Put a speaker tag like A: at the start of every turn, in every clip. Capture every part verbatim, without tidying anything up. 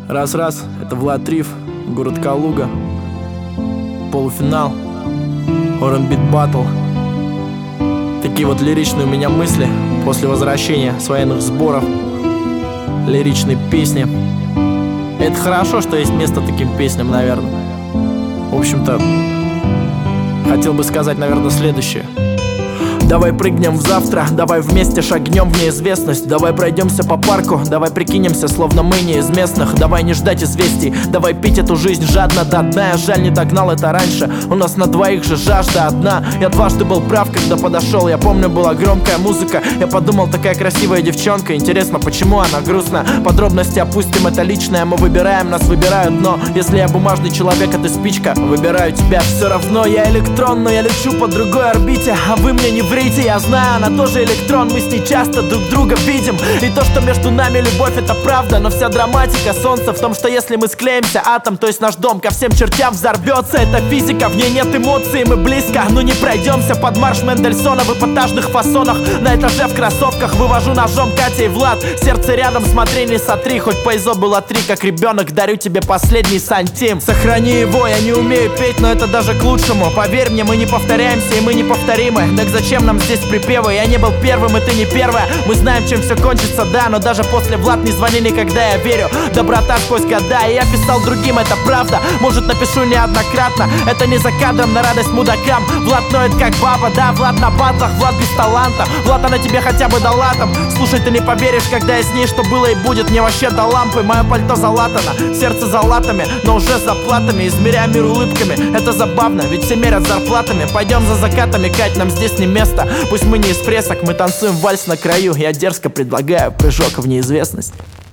A: Раз-раз, это Влад Риф, город Калуга. Полуфинал, Оранбит Баттл. Такие вот лиричные у меня мысли после возвращения с военных сборов. Лиричные песни. Это хорошо, что есть место таким песням, наверное. В общем-то, хотел бы сказать, наверное, следующее. Давай прыгнем в завтра, давай вместе шагнем в неизвестность. Давай пройдемся по парку, давай прикинемся, словно мы не из местных. Давай не ждать известий, давай пить эту жизнь жадно до дна. Я жаль, не догнал это раньше, у нас на двоих же жажда одна. Я дважды был прав, когда подошел, я помню, была громкая музыка. Я подумал, такая красивая девчонка, интересно, почему она грустна? Подробности опустим, это личное, мы выбираем, нас выбирают. Но если я бумажный человек, а ты спичка, выбираю тебя. Все равно я электрон, но я лечу по другой орбите, а вы мне не врите. Я знаю, она тоже электрон, мы с ней часто друг друга видим. И то, что между нами любовь, это правда. Но вся драматика солнца в том, что если мы склеимся, атом, то есть наш дом, ко всем чертям взорвется. Это физика, в ней нет эмоций, мы близко, но не пройдемся под марш Мендельсона в эпатажных фасонах. На этаже в кроссовках вывожу ножом Катя и Влад. Сердце рядом, смотри, не сотри, хоть по изо было три, как ребенок, дарю тебе последний сантим. Сохрани его, я не умею петь, но это даже к лучшему. Поверь мне, мы не повторяемся и мы неповторимы. Так зачем нам здесь припевы? Я не был первым, и ты не первая. Мы знаем, чем все кончится, да, но даже после Влад не звони никогда, я верю. Доброта сквозь года, и я писал другим, это правда. Может, напишу неоднократно, это не за кадром, на радость мудакам. Влад ноет как баба, да, Влад на батлах, Влад без таланта. Влад, она тебе хотя бы дала там. Слушай, ты не поверишь, когда я с ней, что было и будет. Мне вообще до лампы, мое пальто залатано, сердце за латами, но уже за платами. Измеряя мир улыбками, это забавно, ведь все мерят зарплатами. Пойдем за закатами, Кать, нам здесь не место. Пусть мы не из пресок, мы танцуем вальс на краю. Я дерзко предлагаю прыжок в неизвестность.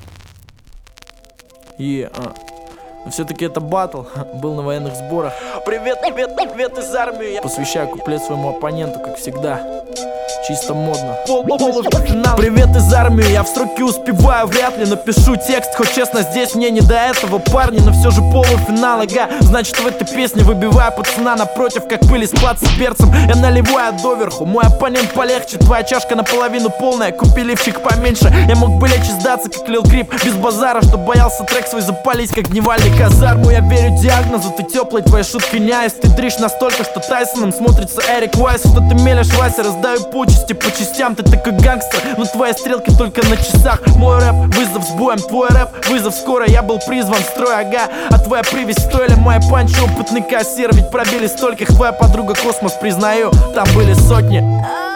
A: И, а. Но все-таки это баттл, был на военных сборах. Привет, привет, привет из армии. Я посвящаю куплет своему оппоненту, как всегда. Чисто модно. Привет из армии, я в сроки успеваю, вряд ли напишу текст. Хоть честно, здесь мне не до этого, парни, но все же полуфинал, ага. Значит, в этой песне выбиваю пацана напротив, как пыль из плат с перцем. Я наливаю доверху, мой оппонент полегче. Твоя чашка наполовину полная, купи лифчик поменьше. Я мог бы лечь и сдаться, как Лил Крип, без базара, что боялся трек свой запалить, как дневальный казарму. Я верю диагнозу, ты теплый, твои шутки не айс. Ты дришь настолько, что Тайсоном смотрится Эрик Уайс. Что ты мелешь, Вася, раздаю почести по частям. Ты такой гангстер, но твои стрелки только на часах. Мой рэп, вызов с боем, твой рэп, вызов скоро. Я был призван в строй, ага. А твоя привязь стоили мои панчи, опытный кассир. Ведь пробили стольких, твоя подруга космос, признаю, там были сотни.